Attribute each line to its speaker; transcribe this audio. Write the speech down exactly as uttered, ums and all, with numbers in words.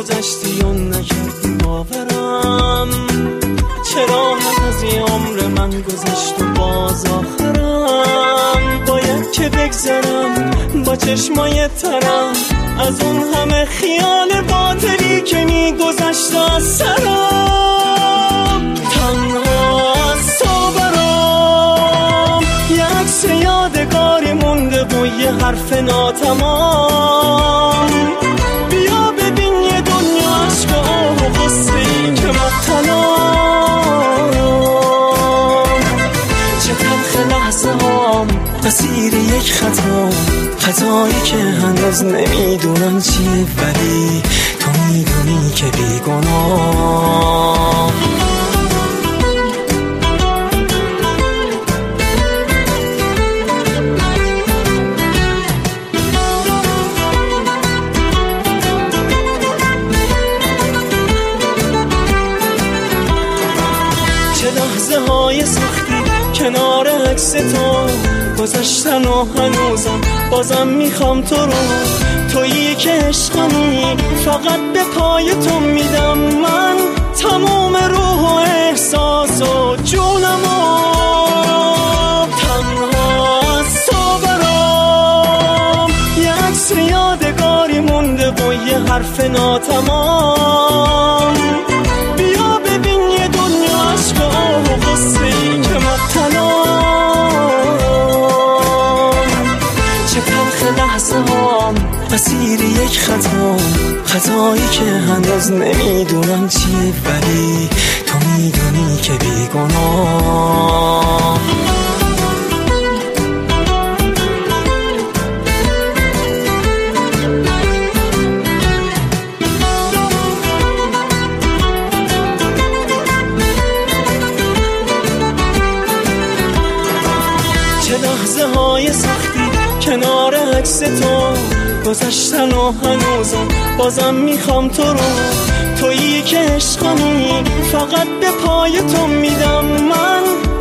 Speaker 1: گذشتی و نکردی باورم، چرا هم از این عمر من گذشت و باز آخرم. باید که بگذرم با چشمای ترم از اون همه خیال باطلی که میگذشت از سرم. تنها از تو برام یه عکس یادگاری مونده و یه حرف ناتمام. بیا ببین یه دنیا عشق و آه و غصه‌ای که مبتلام. چه تلخ لحظه هام اسیر یک خطا، خطایی که هنوز نمیدونم چیه ولی تو میدونی که بیگناه. چه لحظه های سختی کنار عکس تو گذشتن و هنوزم بازم میخوام تو رو. تویی که عشقمی فقط به پای تو میدم من تمام روح و احساس و جونمو. تنها از تو برام یه عکس یادگاری مونده و یه حرف ناتمام. بیا ببین یه دنیا عشق و آه و غصه‌ای که مبتلام. چه تلخ لحظه هام اسیر یک خطا، خطایی که هنوز نمیدونم چیه ولی تو میدونی که بیگناه. چه لحظه های سختی کنار عکس تو گذشتن و هنوزم بازم میخوام تو رو. تویی که عشقمی فقط به پای تو میدم من